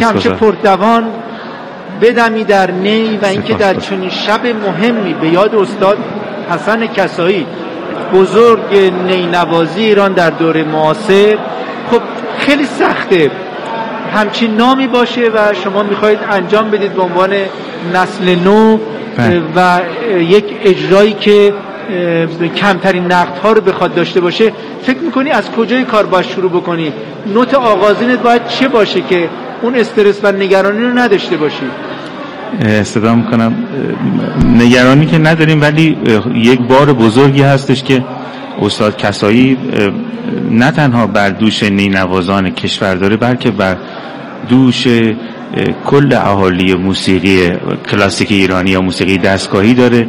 یکم چه پرتوان بدمی در نی و اینکه در چنین شب مهمی به یاد استاد حسن کسایی بزرگ نی نوازی ایران در دوره معاصر، خب خیلی سخته همچین نامی باشه و شما میخواید انجام بدید به عنوان نسل نو و یک اجرایی که کمترین نقدها رو بخواد داشته باشه. فکر میکنی از کجای کار باید شروع بکنی؟ نوت آغازینت باید چه باشه که اون استرس و نگرانی رو نداشته باشی؟ استفاده میکنم، نگرانی که نداریم، ولی یک بار بزرگی هستش که استاد کسایی نه تنها بر دوش نینوازان کشور داره، بلکه بر دوش کل اهالی موسیقی کلاسیک ایرانی یا موسیقی دستگاهی داره.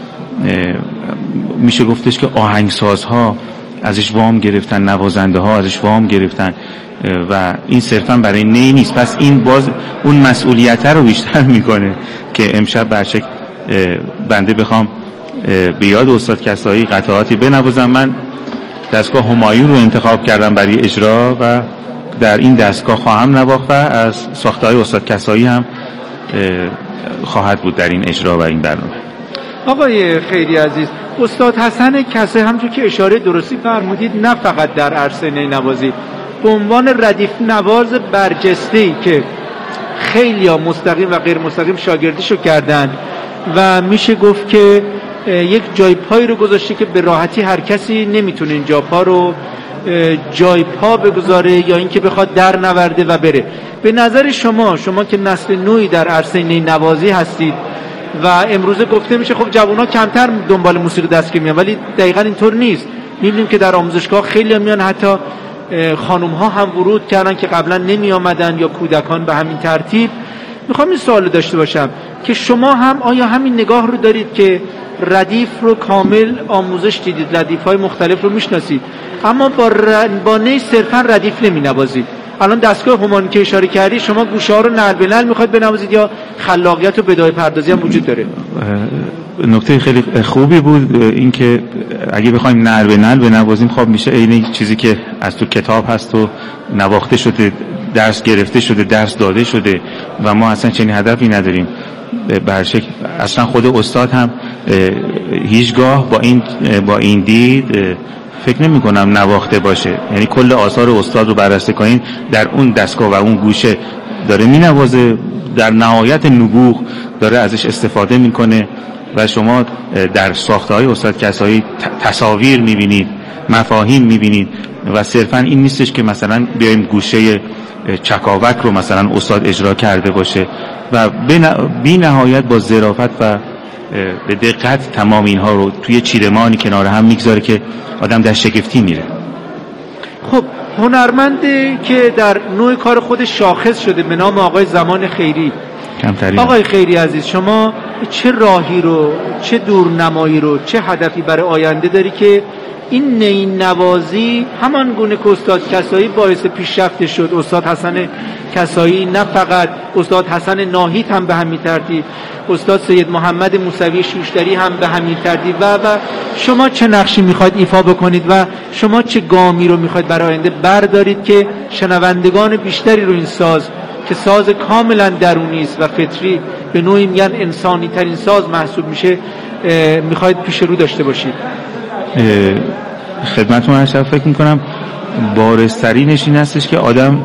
میشه گفتش که آهنگسازها ازش وام گرفتن، نوازنده ها ازش وام گرفتن و این صرفا برای نی نیست. پس این باز اون مسئولیت رو بیشتر میکنه که امشب برشک بنده بخوام به یاد استاد کسایی قطعاتی بنوازم. من دستگاه همایون رو انتخاب کردم برای اجرا و در این دستگاه خواهم نواخت و از ساخته‌های استاد کسایی هم خواهد بود در این اجرا و این برنامه. آقای خیری عزیز، استاد حسن کسایی همونطور که اشاره درستی فرمودید نه فقط در عرصه نینوازی، به عنوان ردیف نواز برجسته‌ای که خیلی ها مستقیم و غیر مستقیم شاگردیشو کردن و میشه گفت که یک جای پایی رو گذاشته که به راحتی هر کسی نمیتونه این جای پا رو جای پا بگذاره یا اینکه بخواد در نورده و بره. به نظر شما که نسل نوعی در عرصه نینوازی هستید و امروزه گفته میشه خب جوونا کمتر دنبال موسیقی دستگاهی میان، ولی دقیقاً اینطور نیست. میبینیم که در آموزشگاه خیلی میان، حتی خانم ها هم ورود کردن که قبلا نمی آمدن یا کودکان به همین ترتیب. میخوام این سوال داشته باشم که شما هم آیا همین نگاه رو دارید که ردیف رو کامل آموزش دیدید، ردیف های مختلف رو میشناسید، اما با نی صرفا ردیف نمی نوازید؟ الان دستگاه همایون که اشاره کردی، شما گوشه ها رو نعل به نعل میخواید بنوازید یا خلاقیت و بدایه پردازی هم وجود داره؟ نکته خیلی خوبی بود اینکه اگه بخوایم نعل به نعل بنوازیم خب میشه عین چیزی که از تو کتاب هست و نواخته شده، درس گرفته شده، درس داده شده و ما اصلا چنین هدفی نداریم. برشک اصلا خود استاد هم هیچگاه با این دید فکر نمی کنم نواخته باشه. یعنی کل آثار استاد رو بررسی کنین، در اون دستگاه و اون گوشه داره می نوازه، در نهایت نبوغ داره ازش استفاده میکنه و شما در ساخته‌های استاد کسایی تصاویر میبینید، مفاهیم میبینید و صرفا این نیستش که مثلا بیایم گوشه چکاوک رو مثلا استاد اجرا کرده باشه و بی نهایت با ظرافت و به دقت تمام اینها رو توی چیرمانی کنار هم میگذاره که آدم در شگفتی میره. خب هنرمندی که در نوع کار خود شاخص شده به نام آقای زمان خیری، آقای خیری عزیز، شما چه راهی رو، چه دورنمایی رو، چه هدفی برای آینده داری که این نی نوازی همان گونه که استاد کسایی باعث پیشرفت شد؟ استاد حسن کسایی نه فقط، استاد حسن ناهید هم به همین ترتیب، استاد سید محمد موسوی شوشتری هم به همین ترتیب و شما چه نقشی میخواید ایفا بکنید و شما چه گامی رو میخواید برای آینده بردارید که شنوندگان بیشتری رو این ساز که ساز کاملا درونی است و فطری، به نوعی میگن انسانی ترین ساز محسوب میشه، میخواید پیش رو داشته باشید؟ خدمتتون هستم. فکر میکنم بارزترینش این هستش که آدم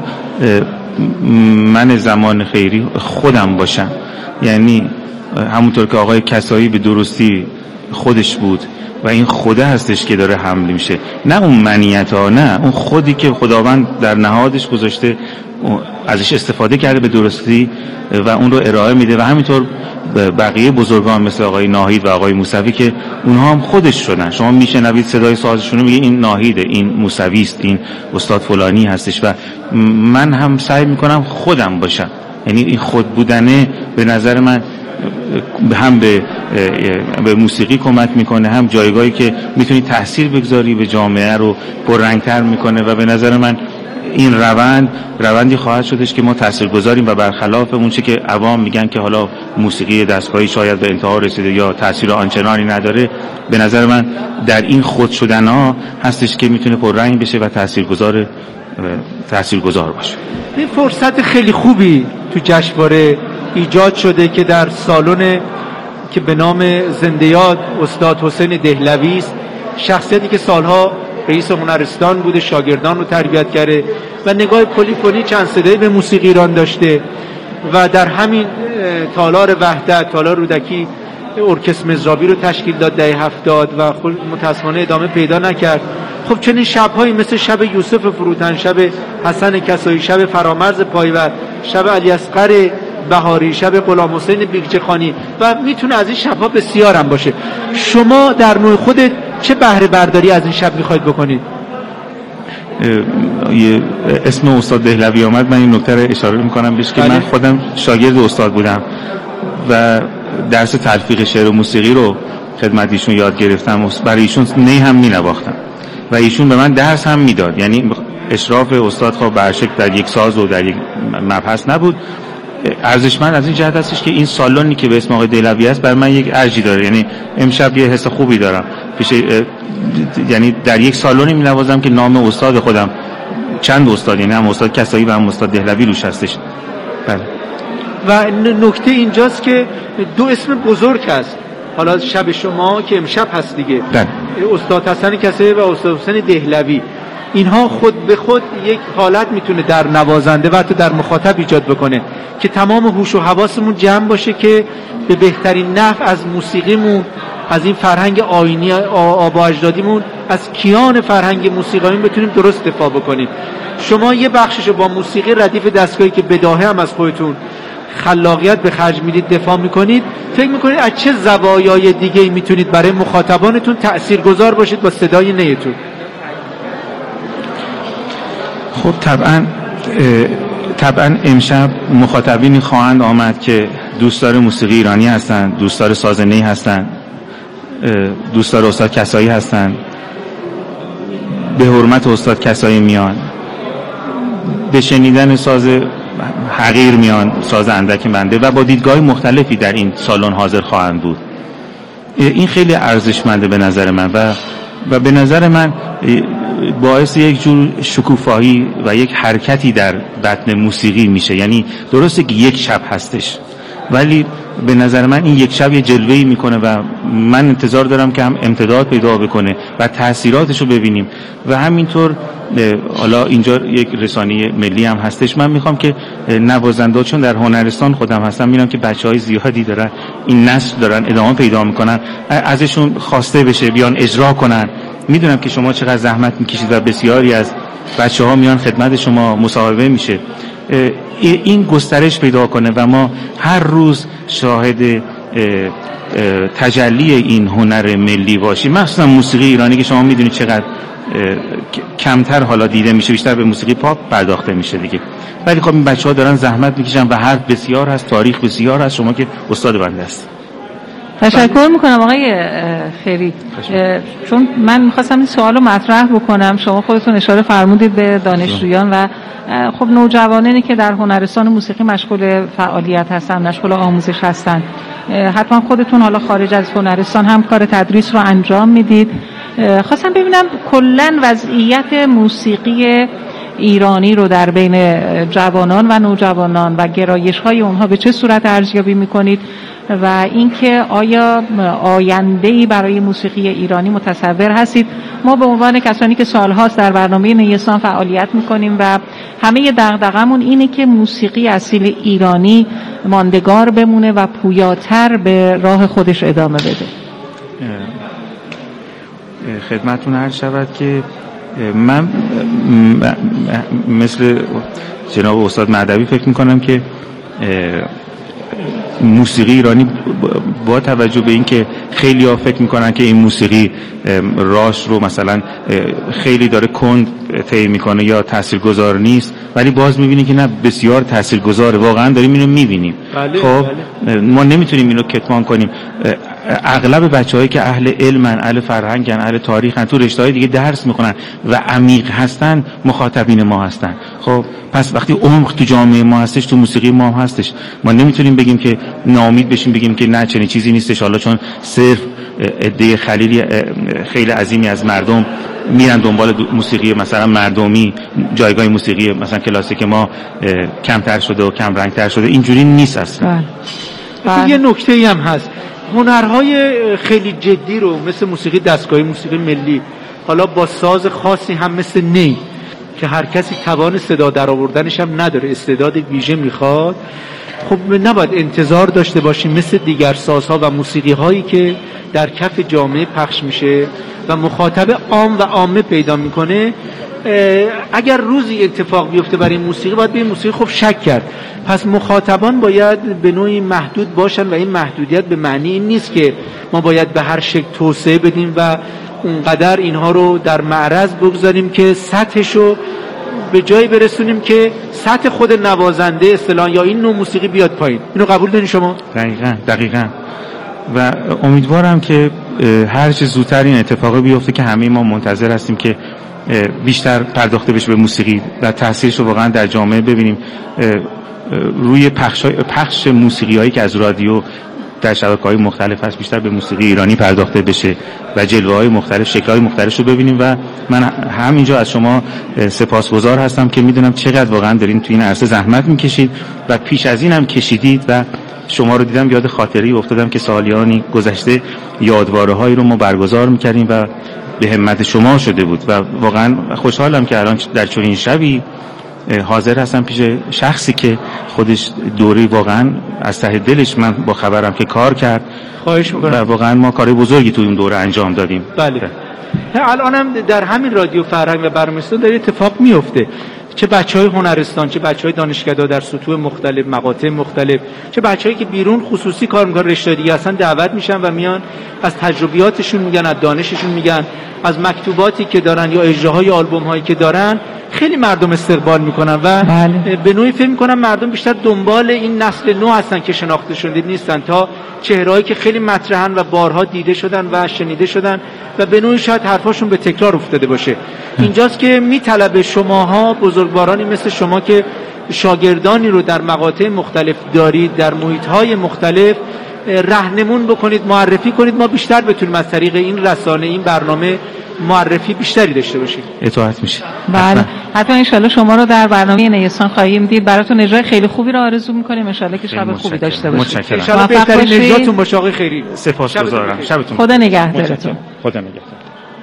من زمان خیری خودم باشم. یعنی همونطور که آقای کسایی به درستی خودش بود و این خوده هستش که داره حمل میشه، نه اون منیت ها، نه اون خودی که خداوند در نهادش گذاشته ازش استفاده کرده به درستی و اون رو ارائه میده و همینطور بقیه بزرگان مثل آقای ناهید و آقای موسوی که اونها هم خودش شدن. شما میشنوید صدای سازشون رو میگه این ناهیده، این موسوی است، این استاد فلانی هستش و من هم سعی میکنم خودم باشم. یعنی این خود بودنه به نظر من هم به موسیقی کمک میکنه، هم جایگاهی که میتونی تاثیر بگذاری به جامعه رو پررنگتر میکنه و به نظر من این روندی خواهد شدش که ما تاثیرگذاریم و برخلاف اون چه که عوام میگن که حالا موسیقی دستگاهی شاید به انتها رسیده یا تاثیر آنچنانی نداره، به نظر من در این خود شدن ها هستش که میتونه پررنگ بشه و تاثیرگذار باشه. این فرصت خیلی خوبی تو جشنواره ایجاد شده که در سالن که به نام زنده یاد استاد حسین دهلوی است، شخصیتی که سالها رئیس هنرستان بوده، شاگردان رو تربیت کرده و نگاه پلیفونی چند صدایی به موسیقی ایران داشته و در همین تالار وحدت، تالار رودکی، ارکستر مزرابی رو تشکیل داد دهه 70 و متاسفانه ادامه پیدا نکرد. خب چنین شب‌هایی مثل شب یوسف فروتن، شب حسن کسایی، شب فرامرز پایور، شب علی اصغر بهاری، شب غلام حسین بیلچه خانی و میتونه از این شب‌ها بسیار هم باشه. شما در نوع خودت چه بهره برداری از این شب میخواید بکنید؟ اسم استاد دهلوی آمد، من این نکته رو اشاره میکنم بهش که من خودم شاگرد استاد بودم و درس تلفیق شعر و موسیقی رو خدمت ایشون یاد گرفتم، برای ایشون نی هم مینواختم و ایشون به من درس هم میداد. یعنی اشراف استاد خب به شکل در یک ساز و در یک مبحث نبود. ارزشمند از این جهت هستش که این سالونی که به اسم آقای دهلوی است بر من یک ارجی داره. یعنی امشب یه حس خوبی دارم یعنی در یک سالونی می‌نوازم که نام استاد خودم، چند استاد، یعنی هم استاد کسایی و هم استاد دهلوی روش هستش. بله. و نکته اینجاست که دو اسم بزرگ هست. حالا شب شما که امشب هست دیگه، استاد حسن کسایی و استاد حسین دهلوی، اینها خود به خود یک حالت میتونه در نوازنده و حتی در مخاطب ایجاد بکنه که تمام هوش و حواسمون جمع باشه که به بهترین نحو از موسیقیمون، از این فرهنگ آیینی آبا اجدادیمون، از کیان فرهنگ موسیقیمون بتونیم درست دفاع بکنیم. شما یه بخششو با موسیقی ردیف دستگاهی که بداهه هم از خودتون خلاقیت به خرج میدید دفاع میکنید، فکر میکنید از چه زوایای دیگه میتونید برای مخاطبانتون تاثیرگذار باشید با صدای نیتون؟ خب طبعا امشب مخاطبینی خواهند آمد که دوستدار موسیقی ایرانی هستند، دوستدار ساز نی هستند، دوستدار استاد کسایی هستند، به حرمت استاد کسایی میان، به شنیدن ساز حقیر میان، ساز اندک بنده، و با دیدگاه مختلفی در این سالن حاضر خواهند بود. این خیلی ارزشمنده به نظر من و به نظر من باعث یک جور شکوفایی و یک حرکتی در بطن موسیقی میشه. یعنی درسته که یک شب هستش ولی به نظر من این یک شب یه جلوه‌ای میکنه و من انتظار دارم که هم امتداد پیدا بکنه و تأثیراتشو ببینیم. و همینطور حالا اینجا یک رسانه ملی هم هستش، من میخوام که نوازنده، چون در هنرستان خودم هستم، میبینم که بچهای زیادی دارن این نسل دارن ادامه پیدا میکنن، ازشون خواسته بشه بیان اجرا کنن. میدونم که شما چقدر زحمت میکشید و بسیاری از بچه‌ها میان خدمت شما، مصاحبه میشه، این گسترش پیدا کنه و ما هر روز شاهد تجلی این هنر ملی باشیم. مخصوصا موسیقی ایرانی که شما میدونید چقدر کمتر حالا دیده میشه، بیشتر به موسیقی پاپ پرداخته میشه دیگه. ولی خب این بچه‌ها دارن زحمت میکشن و حرف بسیار هست، تاریخ بسیار هست. شما که استاد بنده است. تشکر میکنم آقای خیری. چون من میخواستم این سوالو مطرح بکنم، شما خودتون اشاره فرمودید به دانشجویان و خب نوجوانانی که در هنرستان موسیقی مشغول فعالیت هستن، مشغول آموزش هستن، حتما خودتون حالا خارج از هنرستان هم کار تدریس رو انجام میدید. خواستم ببینم کلن وضعیت موسیقی ایرانی رو در بین جوانان و نوجوانان و گرایش‌های اونها به چه صورت ارزیابی میکنید و اینکه آیا آینده‌ای برای موسیقی ایرانی متصور هستید؟ ما به عنوان کسانی که سالهاست در برنامه نیستان فعالیت میکنیم و همه دغدغمون اینه که موسیقی اصیل ایرانی ماندگار بمونه و پویاتر به راه خودش ادامه بده. خدمتتون عرض شود که من مثل جناب استاد مهدوی فکر میکنم که موسیقی ایرانی با توجه به این که خیلی ها فکر میکنن که این موسیقی راش رو مثلا خیلی داره کند طی میکنه یا تاثیرگذار نیست، ولی باز میبینی که نه، بسیار تاثیرگذاره، واقعا داریم اینو میبینیم. خب ما نمیتونیم اینو کتمان کنیم. اغلب بچه‌هایی که اهل علمن، اهل فرهنگن، اهل تاریخن، تو رشته‌های دیگه درس میخونن و عمیق هستن، مخاطبین ما هستن. خب پس وقتی عمق تو جامعه ما هستش، تو موسیقی ما هم هستش، ما نمیتونیم بگیم که ناامید بشیم، بگیم که نه چنین چیزی نیستش، حالا چون صرف عده خیلی عظیمی از مردم میرن دنبال موسیقی مثلا مردمی، جایگاه موسیقی مثلا کلاسیک ما کمتر شده و کم رنگتر شده. اینجوری نیست اصلا. یه نکته‌ای هم هست، هنرهای خیلی جدی رو مثل موسیقی دستگاهی، موسیقی ملی، حالا با ساز خاصی هم مثل نی که هر کسی توان صدا در آوردنش هم نداره، استعداد ویژه میخواد، خب نباید انتظار داشته باشیم مثل دیگر سازها و موسیقی هایی که در کف جامعه پخش میشه و مخاطب عام و عامه پیدا میکنه. اگر روزی اتفاق بیفته برای موسیقی، باید به این موسیقی خب شک کرد. پس مخاطبان باید به نوعی محدود باشن و این محدودیت به معنی این نیست که ما باید به هر شکل توسعه بدیم و اونقدر اینها رو در معرض بگذاریم که سطحشو به جایی برسونیم که سطح خود نوازنده اصطلاحاً یا این نوع موسیقی بیاد پایین. اینو قبول دارین شما؟ دقیقاً. و امیدوارم که هر چه زودتر این اتفاق بیفته که همه ما منتظر هستیم که بیشتر پرداخته بشه به موسیقی و تاثیرش رو واقعا در جامعه ببینیم. روی پخش موسیقیایی که از رادیو در شبکه‌های مختلف هست بیشتر به موسیقی ایرانی پرداخته بشه و جلوه‌های مختلف، شکل‌های مختلف رو ببینیم. و من همینجا از شما سپاسگزار هستم که میدونم چقدر واقعا دارین تو این عرصه زحمت میکشید و پیش از این هم کشیدید و شما رو دیدم یاد خاطری افتادم که سالیانی گذشته یادواره‌هایی رو ما برگزار می‌کردیم و به همت شما شده بود و واقعا خوشحالم که الان در چنین شبی حاضر هستم پیش شخصی که خودش دوره واقعا از ته دلش من با خبرم که کار کرد. خواهش می‌کنم. و واقعا ما کار بزرگی تو اون دوره انجام دادیم. بله. الانم در همین رادیو فرهنگ و برنامه‌نویسان داره اتفاق میفته، چه بچهای هنرستان، چه بچهای دانشکده در سطوح مختلف، مقاطع مختلف، چه بچه‌ای که بیرون خصوصی کار می‌کنن، رشته دیگه اصلا دعوت میشن و میان از تجربیاتشون میگن، از دانششون میگن، از مکتوباتی که دارن یا اجراهای آلبوم‌هایی که دارن. خیلی مردم استقبال میکنن و به نوعی فکر میکنم مردم بیشتر دنبال این نسل نو هستن که شناخته شده نیستن تا چهرهایی که خیلی مطرحن و بارها دیده شدن و شنیده شدن و به نوعی شاید حرفاشون به تکرار افتاده باشه. اینجاست که میطلبه شماها بزرگوارانی مثل شما که شاگردانی رو در مقاطع مختلف دارید، در محیط‌های مختلف راهنمون بکنید، معرفی کنید، ما بیشتر بتونیم از طریق این رسانه، این برنامه معرفی بیشتری داشته باشیم. اطاعت میشه. بله، حتما ان شاءالله شما رو در برنامه نیستان خواهیم دید. براتون اجرای خیلی خوبی رو آرزو می‌کنیم. ان شاءالله که شب خوبی داشته باشید. ان شاءالله بهترین اجراتون باشه آقای خیری. سپاسگزارم. شبتون خدا نگهدارتون. خدا نگهدار.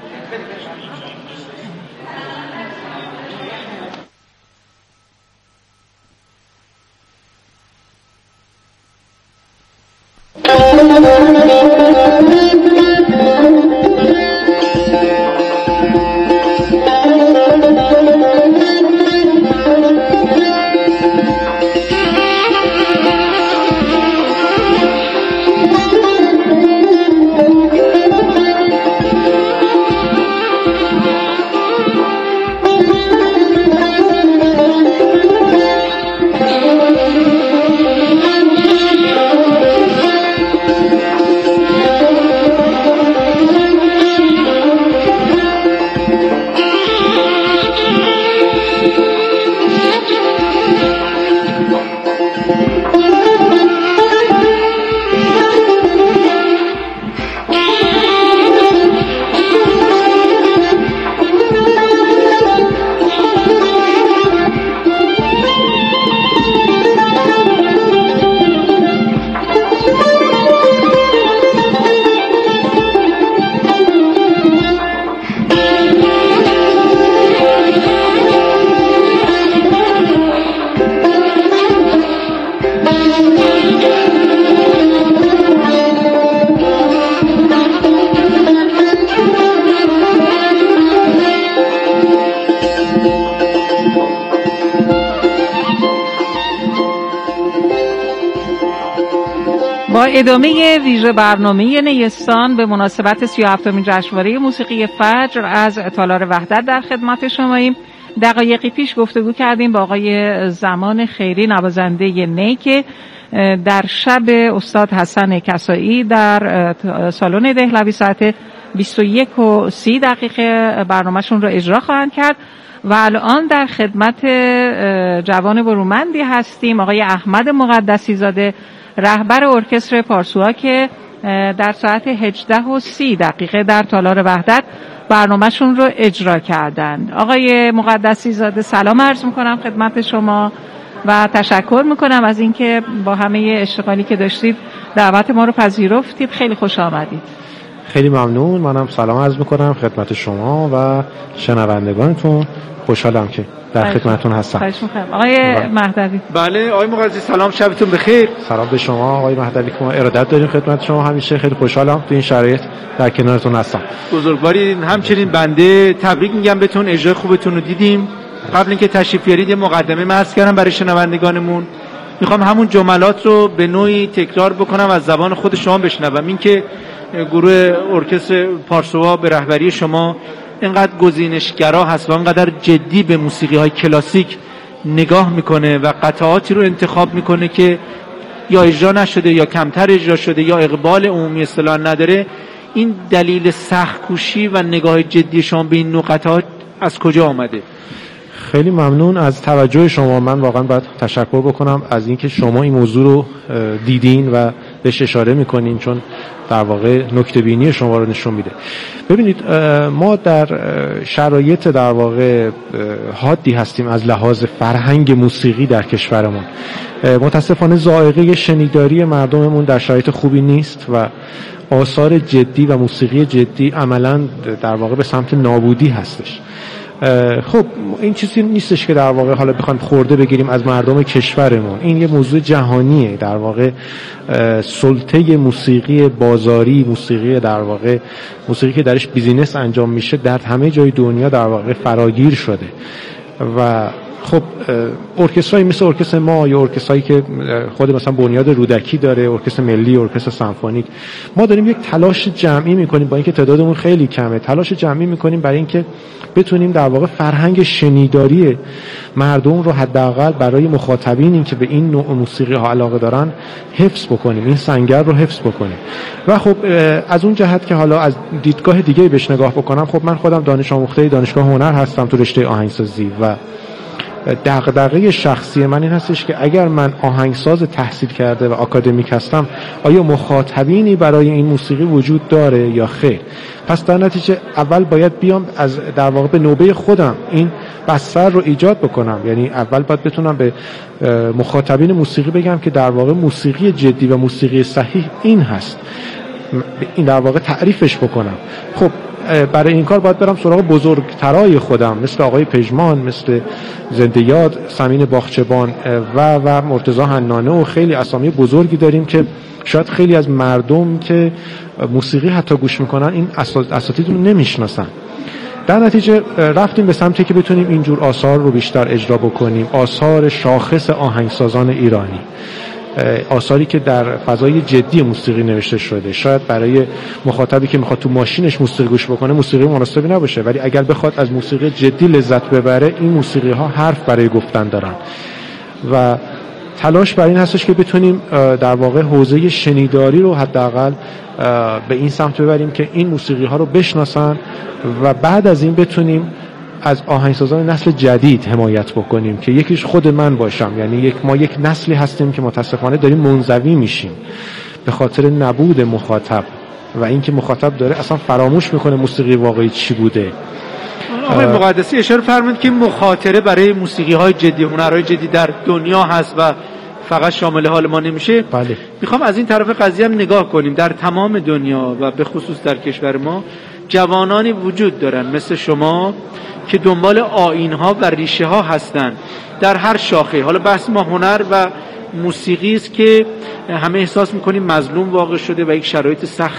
با ادامه ویژه برنامه نیستان به مناسبت 37مین جشنواره موسیقی فجر از تالار وحدت در خدمت شماییم. دقایقی پیش گفتگو کردیم با آقای زمان خیری، نوازنده نی که در شب استاد حسن کسایی در سالن دهلوی ساعت 21:30 برنامهشون رو اجرا خواهند کرد و الان در خدمت جوان برومندی هستیم، آقای احمد مقدسی زاده، رهبر ارکستر پارسوها که در ساعت 18:30 در تالار وحدت برنامهشون رو اجرا کردن. آقای مقدسی زاده سلام عرض میکنم خدمت شما و تشکر میکنم از اینکه با همه اشتغالی که داشتید دعوت ما رو پذیرفتید. خیلی خوش آمدید. خیلی ممنون. منم سلام عرض میکنم خدمت شما و شنوندگانتون. خوشحالم که در خدمتتون هستم. خواهش میکنم. آقای مهدوی. بله آقای مقدسی سلام، شبتون بخیر. سلام به شما آقای مهدوی که ما ارادت داریم خدمت شما. همیشه خیلی خوشحالم تو این شرایط در کنارتون هستم. بزرگوارید. همچنین بنده تبریک میگم بهتون، اجرای خوبتون رو دیدیم. قبل اینکه تشریف بیارید یه مقدمه عرض کردم برای شنوندگانمون. میخوام همون جملات رو به نوعی تکرار بکنم از زبان خود شما بشنوم. این که گروه ارکستر پارسوها به رهبری شما اینقدر گزینشگرا هست و اینقدر جدی به موسیقی های کلاسیک نگاه میکنه و قطعاتی رو انتخاب میکنه که یا اجرا نشده یا کمتر اجرا شده یا اقبال عمومی اصطلاحاً نداره، این دلیل سخت‌کوشی و نگاه جدی شما به این نوع قطعات از کجا آمده؟ خیلی ممنون از توجه شما. من واقعا باید تشکر بکنم از اینکه شما این موضوع رو دیدین و بهش اشاره میکنین، چون در واقع نکته بینی شما رو نشون میده. ببینید ما در شرایط در واقع حادی هستیم از لحاظ فرهنگ موسیقی در کشورمون. متاسفانه ذائقه شنیداری مردممون در شرایط خوبی نیست و آثار جدی و موسیقی جدی عملاً در واقع به سمت نابودی هستش. خب این چیزی نیستش که در واقع حالا بخوایم خورده بگیریم از مردم کشورمون. این یه موضوع جهانیه. در واقع سلطه موسیقی بازاری، موسیقی در واقع موسیقی که درش بیزینس انجام میشه در همه جای دنیا در واقع فراگیر شده و خب ارکسترایی مثل ارکستر ما یا ارکسترایی که خود مثلا بنیاد رودکی داره، ارکستر ملی، ارکستر سمفونیک، ما داریم یک تلاش جمعی میکنیم با اینکه تعدادمون خیلی کمه، تلاش جمعی میکنیم برای اینکه بتونیم در واقع فرهنگ شنیداری مردم رو حداقل برای مخاطبینی که به این نوع موسیقی ها علاقه دارن حفظ بکنیم، این سنگر رو حفظ بکنیم. و خب از اون جهت که حالا از دیدگاه دیگه بهش نگاه بکنم، خب من خودم دانش آموخته دانشگاه هنر هستم تو رشته آهنگسازی و دغدغه شخصی من این هستش که اگر من آهنگساز تحصیل کرده و آکادمیک هستم، آیا مخاطبینی برای این موسیقی وجود داره یا خیر؟ پس در نتیجه اول باید بیام از در واقع به نوبه خودم این بستر رو ایجاد بکنم. یعنی اول باید بتونم به مخاطبین موسیقی بگم که در واقع موسیقی جدی و موسیقی صحیح این هست، این در واقع تعریفش بکنم. خب برای این کار باید برم سراغ بزرگترای خودم مثل آقای پژمان، مثل زنده یاد سمین باغچبان و مرتضی حنانه و خیلی اسامی بزرگی داریم که شاید خیلی از مردم که موسیقی حتی گوش میکنن این اساتید رو نمیشناسن. در نتیجه رفتیم به سمتی که بتونیم اینجور آثار رو بیشتر اجرا بکنیم، آثار شاخص آهنگسازان ایرانی، آثاری که در فضای جدی موسیقی نوشته شده. شاید برای مخاطبی که میخواد تو ماشینش موسیقی گوش بکنه موسیقی مناسبی نباشه، ولی اگر بخواد از موسیقی جدی لذت ببره این موسیقی ها حرف برای گفتن دارن و تلاش بر این هستش که بتونیم در واقع حوزه شنیداری رو حداقل به این سمت ببریم که این موسیقی ها رو بشناسن و بعد از این بتونیم از آهنگسازان نسل جدید حمایت بکنیم که یکیش خود من باشم. یعنی ما یک نسلی هستیم که متاسفانه داریم منزوی میشیم به خاطر نبود مخاطب و اینکه مخاطب داره اصلا فراموش میکنه موسیقی واقعی چی بوده. آقای مقدسی اشاره فرمودید که مخاطره برای موسیقی های جدی، هنرهای جدی در دنیا هست و فقط شامل حال ما نمیشه. بله. میخوام از این طرف قضیه هم نگاه کنیم. در تمام دنیا و به خصوص در کشور ما جوانانی وجود دارن مثل شما که دنبال آیین‌ها و ریشه ها هستن در هر شاخه. حالا بحث ما هنر و موسیقی است که همه احساس میکنیم مظلوم واقع شده و یک شرایط سخت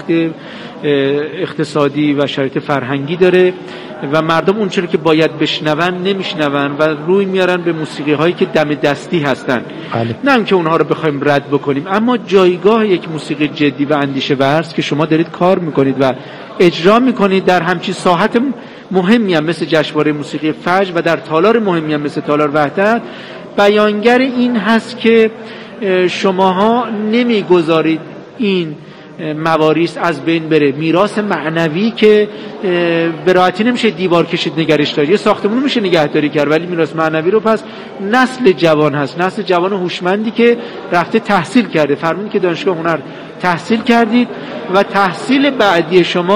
اقتصادی و شرایط فرهنگی داره و مردم اونچه که باید بشنون نمیشنون و روی میارن به موسیقی هایی که دم دستی هستن. نه اینکه اونها رو بخوایم رد بکنیم، اما جایگاه یک موسیقی جدی و اندیشه ورز که شما دارید کار میکنید و اجرا میکنید در همچین ساحت مهمی هم مثل جشنواره موسیقی فجر و در تالار مهمی هم مثل تالار وحدت، بیانگر این هست که شماها نمیگذارید این مواریث از بین بره. میراث معنوی که به راحتی نمیشه دیوار کشید نگرش داری، یه ساختمون میشه نگهداری کرد، ولی میراث معنوی رو پس نسل جوان هست، نسل جوان هوشمندی که رفته تحصیل کرده. فرمودید که دانشگاه هنر تحصیل کردید و تحصیل بعدی شما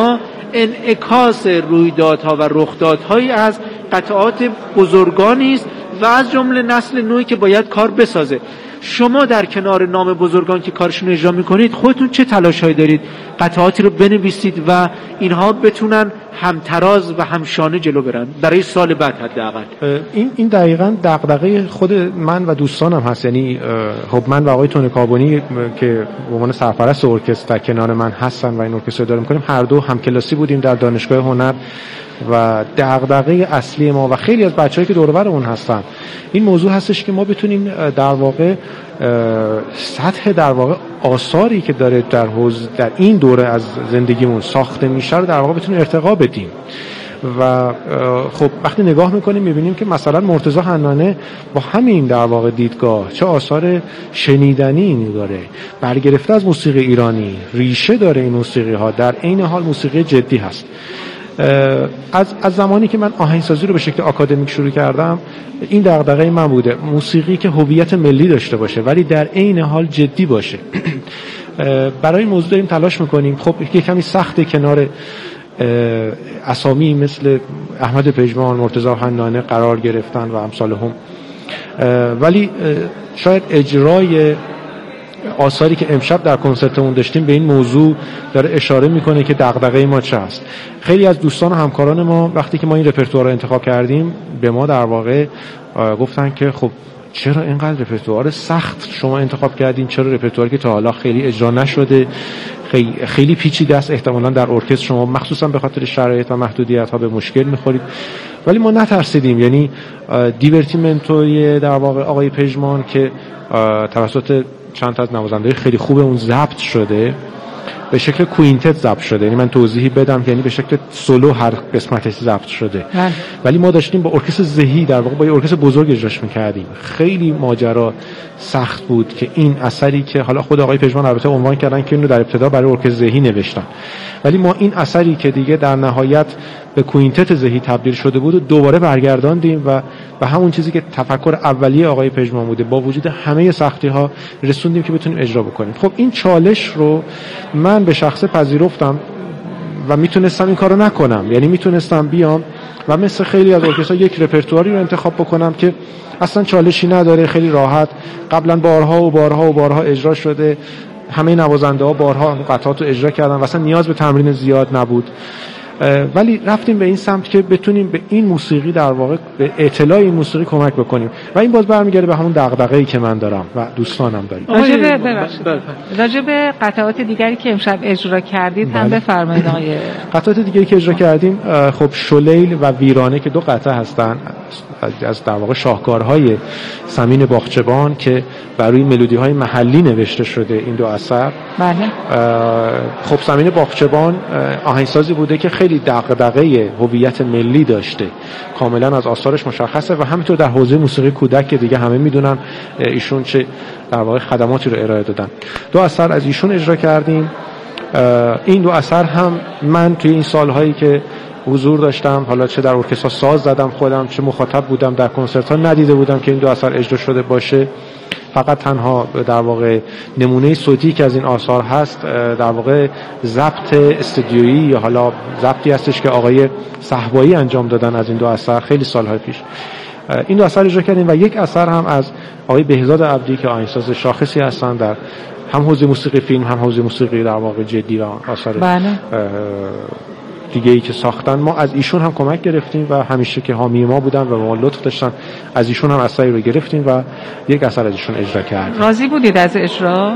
انعکاس رویدادها و رخدادهایی از قطعات بزرگانی است و از جمله نسل نوعی که باید کار بسازه. شما در کنار نام بزرگان که کارشون اجرا میکنید خودتون چه تلاش‌هایی دارید قطعاتی رو بنویسید و اینها بتونن همتراز و همشانه جلو برن برای سال بعد حداقل؟ این دقیقاً دغدغه خود من و دوستانم هست. یعنی خب من و آقای تونی کابونی که به عنوان سرپرست ارکستر در کنار من هستن و این ارکستر داریم می‌کنیم، هر دو همکلاسی بودیم در دانشگاه هنر و دغدغه اصلی ما و خیلی از بچه‌هایی که دور و برمون هستن این موضوع هستش که ما بتونیم در واقع سطح در واقع آثاری که داره در این دوره از زندگیمون ساخته میشه رو در واقع بتونیم ارتقا بدیم. و خب وقتی نگاه میکنیم میبینیم که مثلا مرتضی حنانه با همین در واقع دیدگاه چه آثار شنیدنی داره، برگرفته از موسیقی ایرانی، ریشه داره این موسیقی ها، در عین حال موسیقی جدی هست. از زمانی که من آهنگسازی رو به شکل آکادمیک شروع کردم این دغدغه من بوده، موسیقی که هویت ملی داشته باشه ولی در عین حال جدی باشه. برای این موضوع داریم تلاش میکنیم. خب یه کمی سخته کنار اسامی مثل احمد پژمان، مرتضی حنانه قرار گرفتن و امثالهم، ولی شاید اجرای آثاری که امشب در کنسرتمون داشتیم به این موضوع داره اشاره میکنه که دغدغه ما چه است. خیلی از دوستان و همکاران ما وقتی که ما این رپرتوار رو انتخاب کردیم به ما در واقع گفتن که خب چرا اینقدر رپرتوار سخت شما انتخاب کردین، چرا رپرتواری که تا حالا خیلی اجرا نشده، خیلی پیچیده است، احتمالاً در ارکستر شما مخصوصا به خاطر شرایط و محدودیت‌ها به مشکل می‌خورید. ولی ما نترسیدیم. یعنی دیورتیمنتوی در واقع آقای پژمان که توسط چند تا از نوازنده خیلی خوب اون ضبط شده به شکل کوینتت ضبط شده، یعنی من توضیحی بدم که یعنی به شکل سولو هر قسمتش ضبط شده، ولی ما داشتیم با ارکستر ذهی در واقع با یه ارکستر بزرگ اجراش می‌کردیم. خیلی ماجرا سخت بود که این اثری که حالا خود آقای پژمان البته عنوان کردن که اینو در ابتدا برای ارکستر ذهی نوشتن، ولی ما این اثری که دیگه در نهایت به کوینتت ذهی تبدیل شده بود و دوباره برگرداندیم و به همون چیزی که تفکر اولیه آقای پژمان بوده با وجود همه سختی‌ها رسوندیم که بتونیم اجرا بکنیم. خب این چالش رو من به شخصه پذیرفتم و میتونستم این کارو نکنم. یعنی میتونستم بیام و مثل خیلی از ارکسترها یک رپرتواری رو انتخاب بکنم که اصلا چالشی نداره، خیلی راحت قبلا بارها اجرا شده، همه نوازنده‌ها بارها قطعات رو اجرا کردن و اصلا نیاز به تمرین زیاد نبود. ولی رفتیم به این سمت که بتونیم به این موسیقی در واقع به اطلاع این موسیقی کمک بکنیم و این باز برمیگرده به همون دغدغه‌ای که من دارم و دوستانم داریم. راجع به قطعات دیگری که امشب اجرا کردید هم بفرمایید آقای. قطعات دیگری که اجرا کردیم خب شلیل و ویرانه که دو قطعه هستن از در واقع شاهکارهای سمین باغچبان که برای ملودی‌های محلی نوشته شده این دو اثر. بله. خب سمین باغچبان آهنگسازی بوده که خیلی دغدغه هویت ملی داشته، کاملا از آثارش مشخصه و همینطور در حوزه موسیقی کودک که دیگه همه میدونن ایشون چه در واقع خدماتی رو ارائه دادن. دو اثر از ایشون اجرا کردیم. این دو اثر هم من توی این سالهایی که حضور داشتم، حالا چه در ارکستر ساز زدم خودم چه مخاطب بودم، در کنسرت‌ها ندیده بودم که این دو اثر اجرا شده باشه. فقط تنها در واقع نمونه صوتی که از این آثار هست در واقع ضبط استودیویی یا حالا ضبطی هستش که آقای صحبایی انجام دادن از این دو اثر خیلی سالهای پیش. این دو اثر اجرا کردیم و یک اثر هم از آقای بهزاد عبدی که آهنگساز شاخصی هستن در هم حوزه موسیقی فیلم هم حوزه موسیقی در واقع جدی و آثار دیگه ای که ساختن. ما از ایشون هم کمک گرفتیم و همیشه که حامی ما بودن و ما لطف داشتن از ایشون هم اثری رو گرفتیم و یک اثر از ایشون اجرا کردیم. راضی بودید از اجرا؟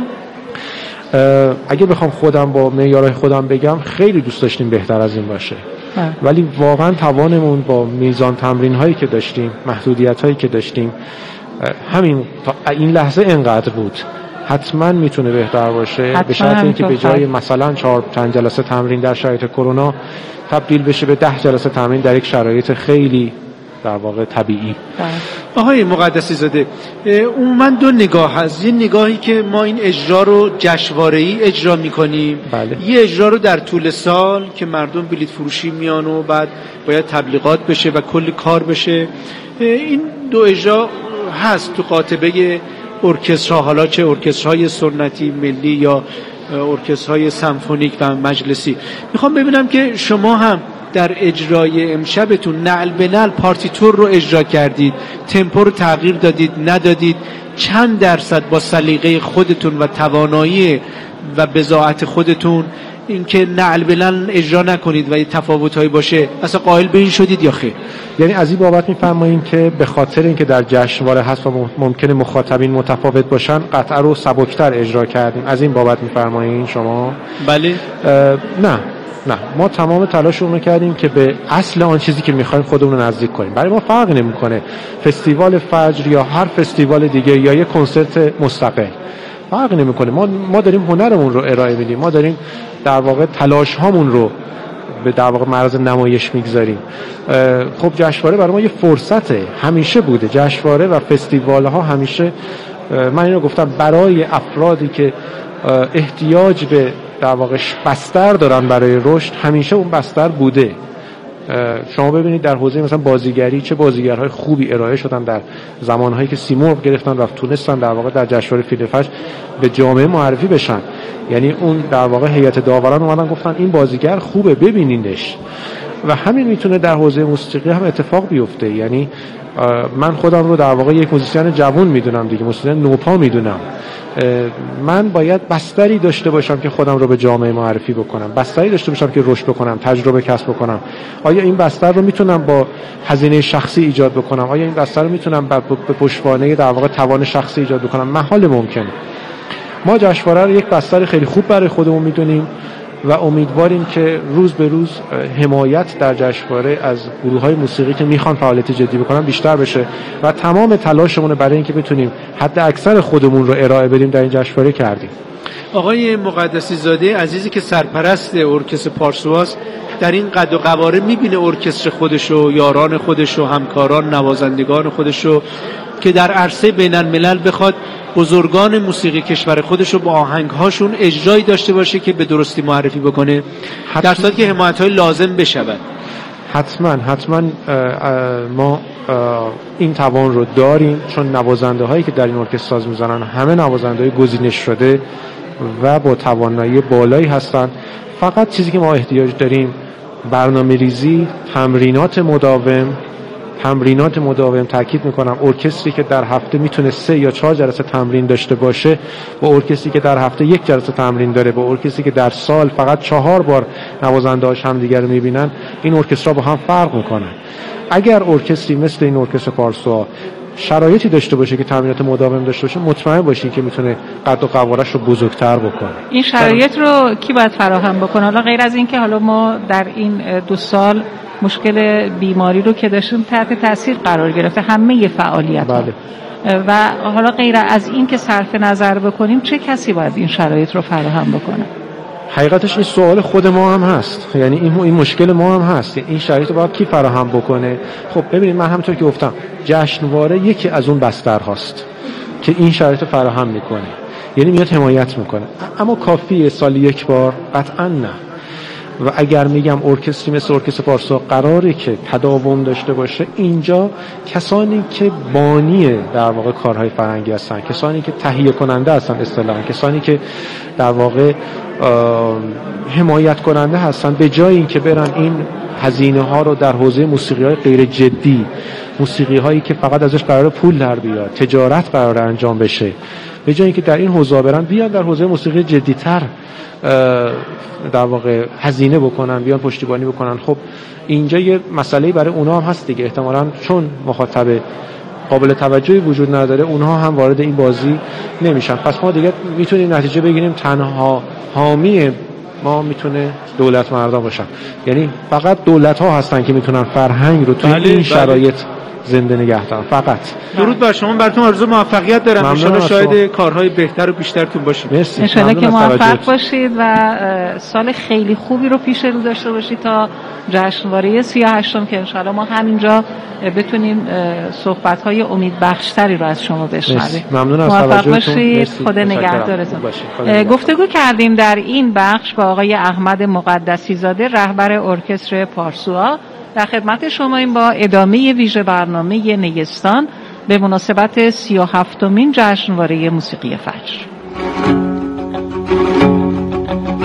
اگه بخوام خودم با معیارهای خودم بگم خیلی دوست داشتیم بهتر از این باشه، ولی واقعا توانمون با میزان تمرین هایی که داشتیم، محدودیت هایی که داشتیم، همین تا این لحظه اینقدر بود. حتما میتونه بهتر باشه به شرط اینکه به جای مثلا 4-5 جلسه تمرین در شرایط کرونا تبدیل بشه به 10 جلسه تمرین در یک شرایط خیلی در واقع طبیعی. آقای مقدسی زاده، عموما دو نگاه هست. یه نگاهی که ما این اجرا رو جشنواره‌ای اجرا می‌کنیم، یه اجرا رو در طول سال که مردم بلیط فروشی میان و بعد باید تبلیغات بشه و کلی کار بشه. این دو اجرا هست تو قاطبه ارکسترها، حالا چه ارکسترهای سنتی ملی یا ارکسترهای سمفونیک و مجلسی. میخوام ببینم که شما هم در اجرای امشبتون نعل به نعل پارتیتور رو اجرا کردید، تمپو رو تغییر دادید ندادید، چند درصد با سلیقه خودتون و توانایی و بضاعت خودتون اینکه نعل به نعل اجرا نکنید و یه تفاوت‌هایی باشه اصلا قائل به این شدید یا خیر؟ یعنی از این بابت می‌فرمایید که به خاطر اینکه در جشنواره هست و ممکنه مخاطبین متفاوت باشن قطعه رو سبکتر اجرا کردیم، از این بابت می‌فرمایید شما؟ بله. نه ما تمام تلاشمون رو کردیم که به اصل آن چیزی که می‌خوایم خودمون رو نزدیک کنیم. برای ما فرق نمی‌کنه فستیوال فجر یا هر فستیوال دیگه یا یک کنسرت مستقل، فرق نمی‌کنه. ما داریم هنرمون رو ارائه میدیم، ما داریم در واقع تلاش هامون رو به در واقع معرض نمایش میگذاریم. خب جشنواره برای ما یه فرصته، همیشه بوده. جشنواره و فستیوال ها همیشه، من اینو گفتم، برای افرادی که احتیاج به در واقع بستر دارن برای رشد، همیشه اون بستر بوده. شما ببینید در حوزه مثلا بازیگری چه بازیگرهای خوبی ارائه شدن در زمانهایی که سیمرغ گرفتن و تونستن در واقع در جشنواره فیلم فجر به جامعه معرفی بشن. یعنی اون در واقع هیئت داوران اومدن گفتن این بازیگر خوبه ببینیدش. و همین میتونه در حوزه موسیقی هم اتفاق بیفته. یعنی من خودم رو در واقع یک موزیسین جوان میدونم دیگه، موزیسین نوپا میدونم. من باید بستری داشته باشم که خودم رو به جامعه معرفی بکنم، بستری داشته باشم که رشد بکنم، تجربه کسب بکنم. آیا این بستر رو میتونم با هزینه شخصی ایجاد بکنم؟ آیا این بستر رو میتونم به پشتوانه در واقع توان شخصی ایجاد بکنم؟ محال ممکنه. ما جشنواره رو یک بستر خیلی خوب برای خودمون میدونیم و امیدواریم که روز به روز حمایت در جشنواره از گروه‌های موسیقی که میخوان فعالیت جدی بکنن بیشتر بشه و تمام تلاشمون برای اینکه بتونیم حد اکثر خودمون رو ارائه بدیم در این جشنواره کردیم. آقای مقدسی زاده عزیزی که سرپرست ارکستر پارسواست در این قد و قواره میبینه ارکستر خودشو، یاران خودشو، همکاران، نوازندگان خودشو که در عرصه بین الملل بخواد بزرگان موسیقی کشور خودشو با آهنگهاشون اجرایی داشته باشه که به درستی معرفی بکنه، در صورتی که حمایت‌های لازم بشود. حتما ما این توان رو داریم، چون نوازنده هایی که در این ارکستر ساز میزنن همه نوازنده های گزینش شده و با توانایی بالایی هستن. فقط چیزی که ما احتیاج داریم برنامه ریزی، تمرینات مداوم. تاکید میکنم ارکستری که در هفته میتونه 3 یا 4 جلسه تمرین داشته باشه با ارکستری که در هفته 1 جلسه تمرین داره، با ارکستری که در سال فقط 4 بار نوازنده‌هاش هم دیگر رو میبینن، این ارکسترها با هم فرق میکنن. اگر ارکستری مثل این ارکستر پارسوا شرایطی داشته باشه که تمرینات مداوم داشته باشه، مطمئن باشین که میتونه قد و قوارش رو بزرگتر بکنه. این شرایط رو کی باید فراهم بکنه؟ حالا غیر از این که حالا ما در این 2 سال مشکل بیماری رو که داشتیم تحت تاثیر قرار گرفته همه فعالیت ها. بله. و حالا غیر از این که صرف نظر بکنیم چه کسی باید این شرایط رو فراهم بکنه؟ حقیقتش این سوال خود ما هم هست، یعنی این مشکل ما هم هست. این شرایط رو باید کی فراهم بکنه؟ خب ببینید، من همونطور که گفتم جشنواره یکی از اون بستر هاست که این شرایط رو فراهم میکنه، یعنی میاد حمایت میکنه. اما کافیه سال 1 بار؟ قطعا نه. و اگر میگم ارکستری مثل ارکستر پارسا قراره که تداوم داشته باشه، اینجا کسانی که بانی در واقع کارهای فرهنگی هستن، کسانی که تهیه کننده هستن اصطلاحاً، کسانی که در واقع حمایت کننده هستن، به جای اینکه برن این هزینه ها رو در حوزه موسیقی های غیر جدی، موسیقی هایی که فقط ازش قرار پول در بیاد، تجارت قرار انجام بشه، به جای اینکه در این حوزه برن، بیان در حوزه موسیقی جدی‌تر در واقع هزینه بکنن، بیان پشتیبانی بکنن. خب اینجا یه مسئله برای اونها هم هست دیگه، احتمالاً چون مخاطب قابل توجهی وجود نداره اونها هم وارد این بازی نمیشن. پس ما دیگه میتونیم نتیجه بگیریم تنها حامی ما میتونه دولت مردان باشن، یعنی فقط دولت ها هستن که میتونن فرهنگ رو توی این شرایط زنده نگه دارن. فقط درود بر شما، براتون آرزو موفقیت دارم. ان شاءالله شاید کارهای بهتر و بیشترتون باشید. مرسی. ان شاءالله که موفق باشید و سال خیلی خوبی رو پیش رو داشته باشید تا جشنواره 38م که ان شاءالله ما همینجا بتونیم صحبت‌های امیدبخش‌تری رو از شما بشنویم. ممنون از توجهتون. موفق باشید. خدا نگهدارتون. گفتگو کردیم در این بخش با آقای احمد مقدسی زاده، رهبر ارکستر پارسوا. در خدمت شما این با ادامه ویژه برنامه نیستان به مناسبت 37مین جشنواره موسیقی فجر. میکنم.